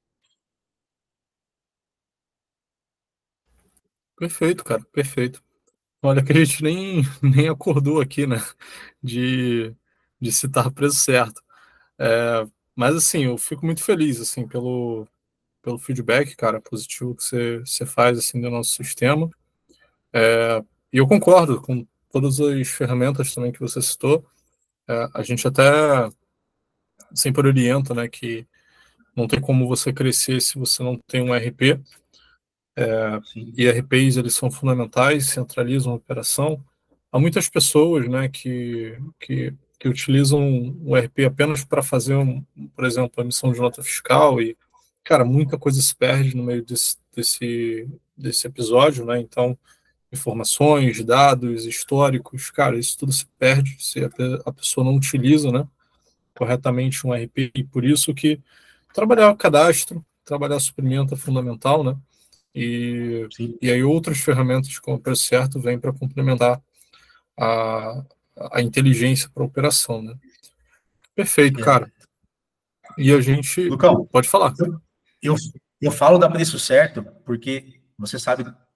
Perfeito, cara, perfeito. Olha que a gente nem acordou aqui, né, de, de citar Preço Certo. Mas, assim, eu fico muito feliz, assim, pelo feedback, cara, positivo que você faz, assim, do nosso sistema. E eu concordo com todas as ferramentas também que você citou. A gente até sempre orienta, né, que não tem como você crescer se você não tem um RP. E RPs, eles são fundamentais, centralizam a operação. Há muitas pessoas, né, que utilizam o RP apenas para fazer, por exemplo, a emissão de nota fiscal e, cara, muita coisa se perde no meio desse episódio, né? Então, informações, dados, históricos, cara, isso tudo se perde se a pessoa não utiliza, né, corretamente um RP, e por isso que trabalhar cadastro, trabalhar suprimento é fundamental, né? E aí outras ferramentas como o Preço Certo vêm para complementar a, a inteligência para a operação, né? Perfeito, cara. E a gente... Lucão, pode falar. Eu falo da Preço Certo porque você sabe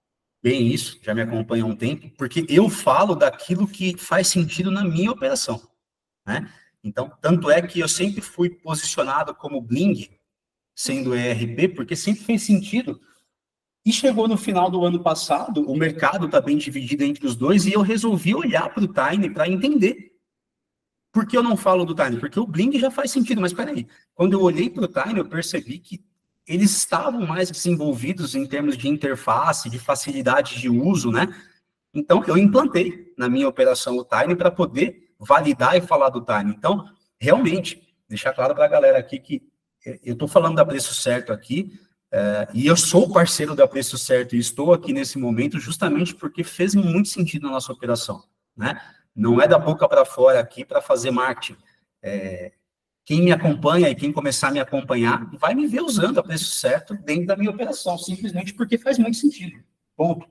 bem isso, já me acompanha há um tempo, porque eu falo daquilo que faz sentido na minha operação, né? Então, tanto é que eu sempre fui posicionado como Bling, sendo ERP, porque sempre fez sentido. E chegou no final do ano passado, o mercado está bem dividido entre os dois, e eu resolvi olhar para o Tiny para entender. Por que eu não falo do Tiny? Porque o Bling já faz sentido, mas peraí. Quando eu olhei para o Tiny, eu percebi que eles estavam mais desenvolvidos em termos de interface, de facilidade de uso, né? Então, eu implantei na minha operação o Tiny para poder validar e falar do Tiny. Então, realmente, deixar claro para a galera aqui que eu estou falando da Preço Certo aqui, e eu sou parceiro da Preço Certo e estou aqui nesse momento justamente porque fez muito sentido na nossa operação, né? Não é da boca para fora aqui para fazer marketing. Quem me acompanha e quem começar a me acompanhar vai me ver usando a Preço Certo dentro da minha operação, simplesmente porque faz muito sentido. Ponto.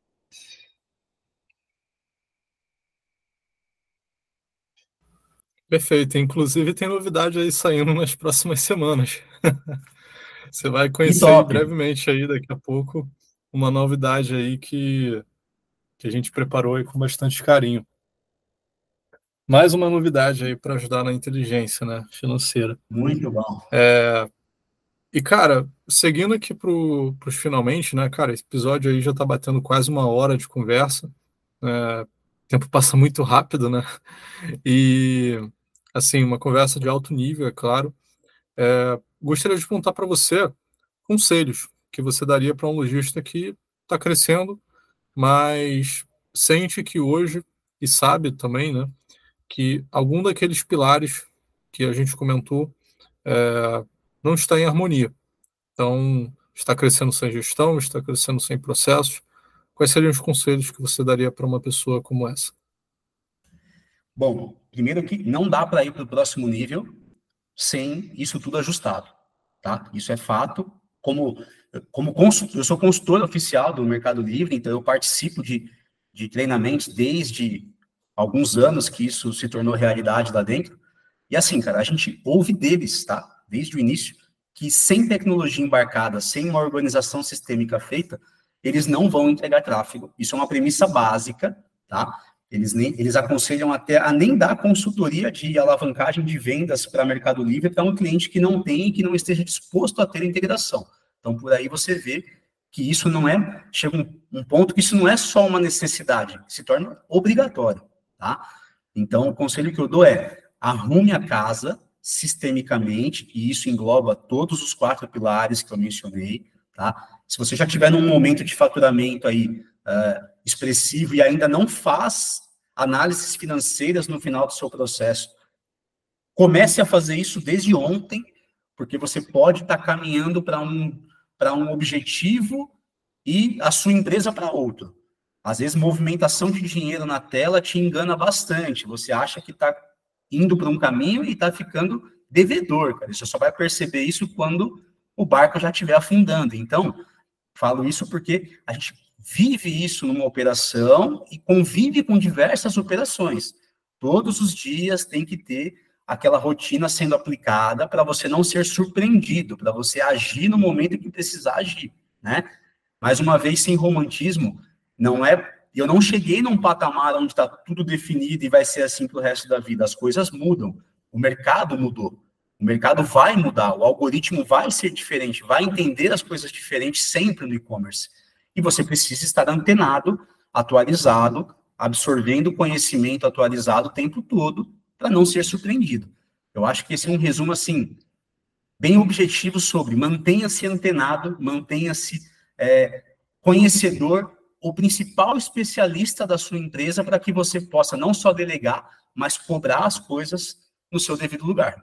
Perfeito. Inclusive, tem novidade aí saindo nas próximas semanas. Você vai Que conhecer aí top! brevemente aí, daqui a pouco, uma novidade aí que a gente preparou aí com bastante carinho. Mais uma novidade aí para ajudar na inteligência, né, financeira. Muito bom. E, cara, seguindo aqui pros finalmente, né, cara, esse episódio aí já tá batendo quase uma hora de conversa. O tempo passa muito rápido, né? E, assim, uma conversa de alto nível, é claro. Gostaria de perguntar para você conselhos que você daria para um lojista que está crescendo, mas sente que hoje, e sabe também, né, que algum daqueles pilares que a gente comentou não está em harmonia. Então, está crescendo sem gestão, está crescendo sem processos. Quais seriam os conselhos que você daria para uma pessoa como essa? Bom, primeiro que não dá para ir para o próximo nível sem isso tudo ajustado, tá? Isso é fato. Como consultor, eu sou consultor oficial do Mercado Livre, então eu participo de treinamentos desde alguns anos que isso se tornou realidade lá dentro. E assim, cara, a gente ouve deles, tá? Desde o início, que sem tecnologia embarcada, sem uma organização sistêmica feita, eles não vão entregar tráfego. Isso é uma premissa básica, tá? Eles aconselham até a nem dar consultoria de alavancagem de vendas para Mercado Livre para um cliente que não tem e que não esteja disposto a ter integração. Então, por aí você vê que isso não é, chega um ponto que isso não é só uma necessidade, se torna obrigatório, tá? Então, o conselho que eu dou é, arrume a casa sistemicamente, e isso engloba todos os 4 pilares que eu mencionei, tá? Se você já tiver num momento de faturamento aí expressivo e ainda não faz análises financeiras no final do seu processo, comece a fazer isso desde ontem, porque você pode estar caminhando para um objetivo e a sua empresa para outro. Às vezes, movimentação de dinheiro na tela te engana bastante. Você acha que está indo para um caminho e está ficando devedor, cara. Você só vai perceber isso quando o barco já estiver afundando. Então, falo isso porque a gente vive isso numa operação e convive com diversas operações. Todos os dias tem que ter aquela rotina sendo aplicada para você não ser surpreendido, para você agir no momento que precisar agir, né? Mais uma vez, sem romantismo, não é. Eu não cheguei num patamar onde está tudo definido e vai ser assim para o resto da vida. As coisas mudam. O mercado mudou. O mercado vai mudar. O algoritmo vai ser diferente. Vai entender as coisas diferentes sempre no e-commerce. E você precisa estar antenado, atualizado, absorvendo conhecimento atualizado o tempo todo para não ser surpreendido. Eu acho que esse é um resumo assim bem objetivo sobre mantenha-se antenado, mantenha-se conhecedor, o principal especialista da sua empresa para que você possa não só delegar, mas cobrar as coisas no seu devido lugar.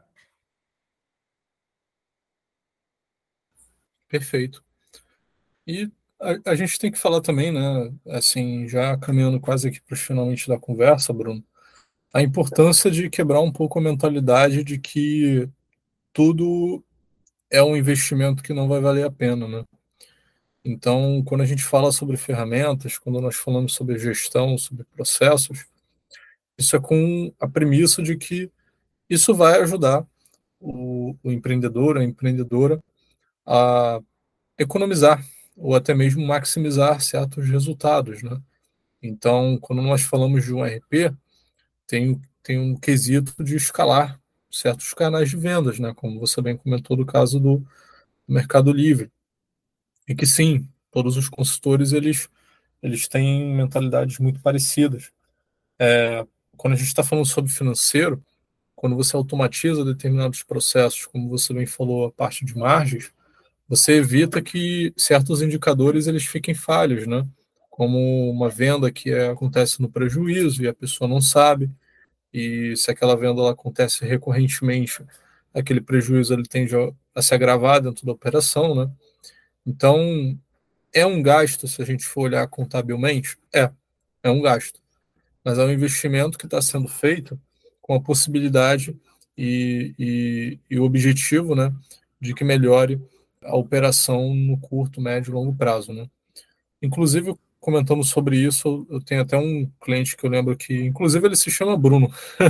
Perfeito. E a gente tem que falar também, né, assim, já caminhando quase aqui para os finalmente da conversa, Bruno, a importância de quebrar um pouco a mentalidade de que tudo é um investimento que não vai valer a pena, né? Então, quando a gente fala sobre ferramentas, quando nós falamos sobre gestão, sobre processos, isso é com a premissa de que isso vai ajudar o empreendedor, a empreendedora, a economizar, ou até mesmo maximizar certos resultados, né? Então, quando nós falamos de um RP, tem um quesito de escalar certos canais de vendas, né? Como você bem comentou do caso do Mercado Livre. E que sim, todos os consultores eles têm mentalidades muito parecidas. Quando a gente está falando sobre financeiro, quando você automatiza determinados processos, como você bem falou, a parte de margens, você evita que certos indicadores eles fiquem falhos, né? Como uma venda que acontece no prejuízo e a pessoa não sabe, e se aquela venda ela acontece recorrentemente, aquele prejuízo ele tende a se agravar dentro da operação, né? Então, é um gasto, se a gente for olhar contabilmente? É um gasto. Mas é um investimento que está sendo feito com a possibilidade e o objetivo, né, de que melhore a operação no curto, médio e longo prazo, né? Inclusive, comentando sobre isso, eu tenho até um cliente que eu lembro que, inclusive, ele se chama Bruno.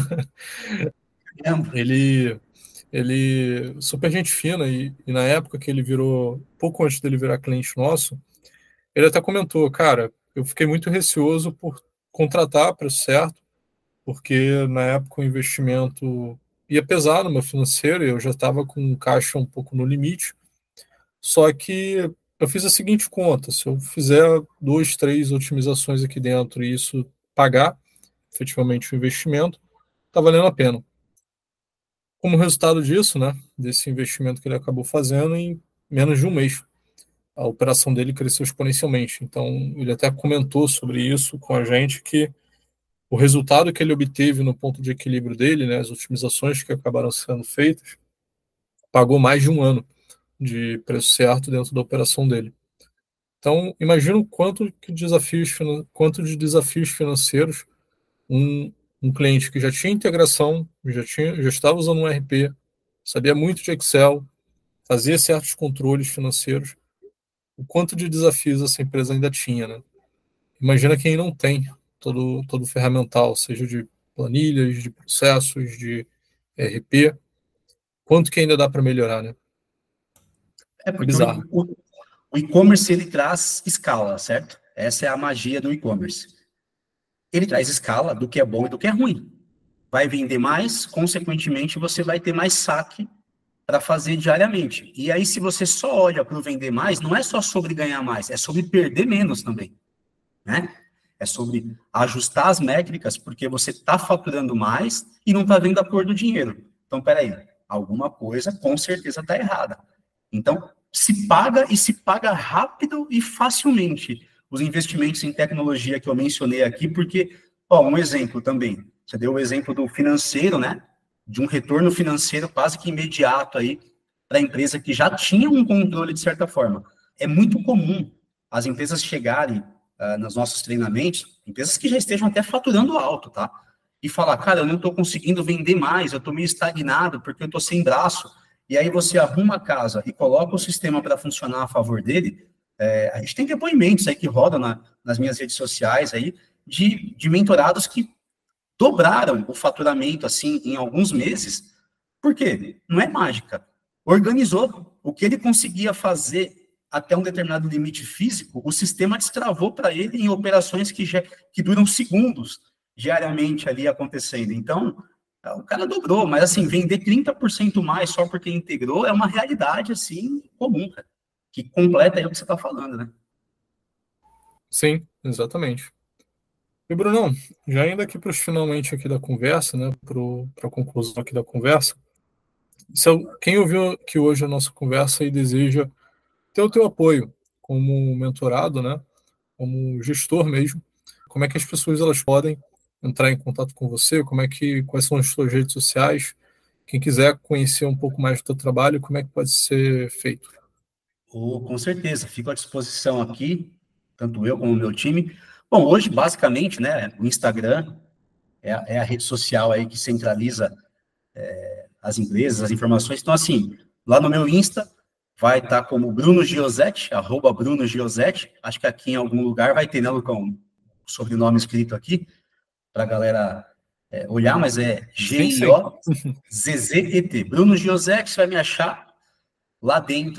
Ele, ele super gente fina e na época que ele virou, pouco antes dele virar cliente nosso, ele até comentou, cara, eu fiquei muito receoso por contratar a preço certo, porque na época o investimento ia pesar no meu financeiro e eu já estava com o caixa um pouco no limite. Só que eu fiz a seguinte conta: se eu fizer duas, três otimizações aqui dentro e isso pagar efetivamente o investimento, está valendo a pena. Como resultado disso, né, desse investimento que ele acabou fazendo, em menos de um mês, a operação dele cresceu exponencialmente. Então, ele até comentou sobre isso com a gente, que o resultado que ele obteve no ponto de equilíbrio dele, né, as otimizações que acabaram sendo feitas, pagou mais de um ano de preço certo dentro da operação dele. Então, imagina o quanto de desafios financeiros um, um cliente que já tinha integração, já estava usando um RP, sabia muito de Excel, fazia certos controles financeiros, o quanto de desafios essa empresa ainda tinha, né? Imagina quem não tem todo o ferramental, seja de planilhas, de processos, de RP, quanto que ainda dá para melhorar, né? É É porque bizarro. o e-commerce ele traz escala, certo? Essa é a magia do e-commerce. Ele traz escala do que é bom e do que é ruim. Vai vender mais, consequentemente, você vai ter mais saque para fazer diariamente. E aí, se você só olha para o vender mais, não é só sobre ganhar mais, é sobre perder menos também, né? É sobre ajustar as métricas, porque você está faturando mais e não está vendo a cor do dinheiro. Então, peraí, alguma coisa com certeza está errada. Então, se paga e se paga rápido e facilmente os investimentos em tecnologia que eu mencionei aqui, porque, ó, um exemplo também, você deu o exemplo do financeiro, né? De um retorno financeiro quase que imediato aí para a empresa que já tinha um controle de certa forma. É muito comum as empresas chegarem nos nossos treinamentos, empresas que já estejam até faturando alto, tá? E falar, cara, eu não estou conseguindo vender mais, eu estou meio estagnado porque eu estou sem braço. E aí você arruma a casa e coloca o sistema para funcionar a favor dele. A gente tem depoimentos aí que rodam nas minhas redes sociais aí de mentorados que dobraram o faturamento assim em alguns meses. Por quê? Não é mágica. Organizou o que ele conseguia fazer até um determinado limite físico, o sistema destravou para ele em operações que duram segundos diariamente ali acontecendo. Então, o cara dobrou, mas assim, vender 30% mais só porque integrou é uma realidade assim comum, cara, que completa aí o que você está falando, né? Sim, exatamente. E, Brunão, já indo aqui para os finalmente aqui da conversa, né, para a conclusão aqui da conversa, quem ouviu aqui hoje a nossa conversa e deseja ter o teu apoio como mentorado, né, como gestor mesmo, como é que as pessoas elas podem entrar em contato com você, quais são as suas redes sociais, quem quiser conhecer um pouco mais do teu trabalho, como é que pode ser feito? Com certeza, fico à disposição aqui, tanto eu como o meu time. Bom, hoje, basicamente, né, o Instagram é a rede social aí que centraliza as empresas, as informações. Então, assim, lá no meu Insta vai estar como Bruno Giosetti, @, Bruno Giosetti. Acho que aqui em algum lugar vai ter, né, Lucão, o sobrenome escrito aqui, para a galera olhar, mas é Sim, sim. Giozzet. Bruno Giosetti, você vai me achar lá dentro.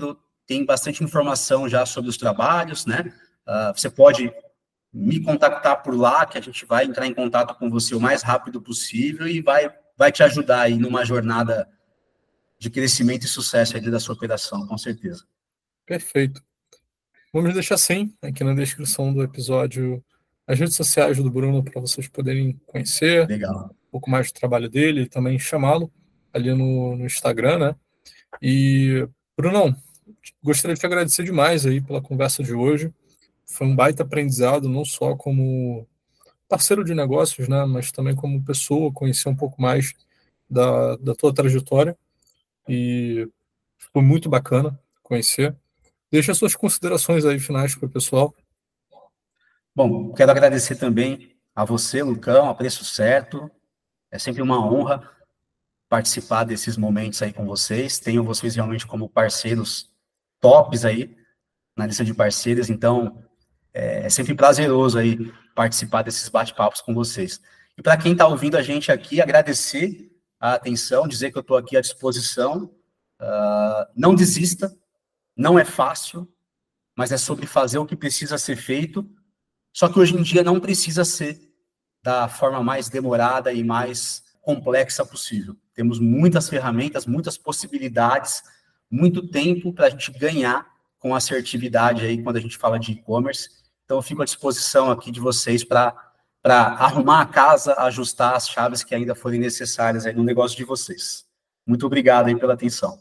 tem bastante informação já sobre os trabalhos, né? Você pode me contactar por lá, que a gente vai entrar em contato com você o mais rápido possível e vai te ajudar aí numa jornada de crescimento e sucesso aí da sua operação, com certeza. Perfeito. Vamos deixar sim, aqui na descrição do episódio, as redes sociais do Bruno para vocês poderem conhecer Legal. um pouco mais do trabalho dele e também chamá-lo ali no Instagram, né? E, Brunão, gostaria de te agradecer demais aí pela conversa de hoje. Foi um baita aprendizado, não só como parceiro de negócios, né, mas também como pessoa, conhecer um pouco mais da tua trajetória e foi muito bacana conhecer. Deixa as suas considerações aí finais para o pessoal. Bom, quero agradecer também a você, Lucão, a Preço Certo. É sempre uma honra participar desses momentos aí com vocês. Tenho vocês realmente como parceiros tops aí na lista de parceiros, então é sempre prazeroso aí participar desses bate-papos com vocês. E para quem está ouvindo a gente aqui, agradecer a atenção, dizer que eu estou aqui à disposição. Não desista, não é fácil, mas é sobre fazer o que precisa ser feito. Só que hoje em dia não precisa ser da forma mais demorada e mais complexa possível. Temos muitas ferramentas, muitas possibilidades, muito tempo para a gente ganhar com assertividade aí quando a gente fala de e-commerce. Então, eu fico à disposição aqui de vocês para arrumar a casa, ajustar as chaves que ainda forem necessárias aí no negócio de vocês. Muito obrigado aí pela atenção.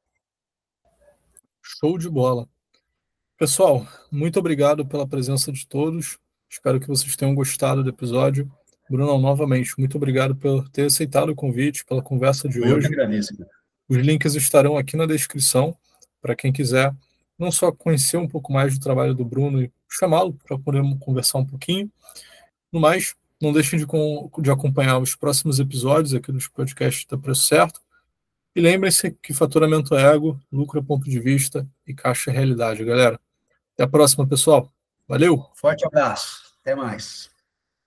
Show de bola. Pessoal, muito obrigado pela presença de todos. Espero que vocês tenham gostado do episódio. Bruno, novamente, muito obrigado por ter aceitado o convite, pela conversa de Eu que hoje. agradeço. Os links estarão aqui na descrição para quem quiser não só conhecer um pouco mais do trabalho do Bruno e chamá-lo para poder conversar um pouquinho. No mais, não deixem de acompanhar os próximos episódios aqui dos podcasts da Preço Certo. E lembrem-se que faturamento é ego, lucro é ponto de vista e caixa é realidade, galera. Até a próxima, pessoal. Valeu! Forte abraço. Até mais.